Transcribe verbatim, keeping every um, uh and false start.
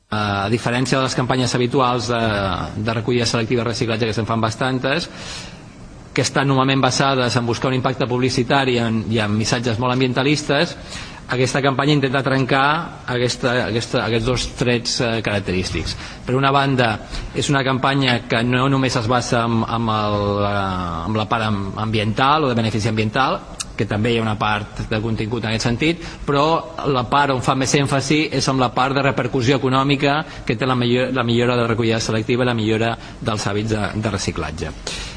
A diferència de les campanyes habituals de, de recollida selectiva i reciclatge, que se'n fan bastantes, que estan normalment basades en buscar un impacte publicitari en, i en missatges molt ambientalistes, aquesta campanya intenta trencar aquesta, aquesta, aquests dos trets eh, característics. Per una banda, és una campanya que no només es basa en, en, el, en la part ambiental o de benefici ambiental, que també hi ha una part de contingut en aquest sentit, però la part on fa més èmfasi és amb la part de repercussió econòmica que té la millora, la millora de recollida selectiva i la millora dels hàbits de, de reciclatge.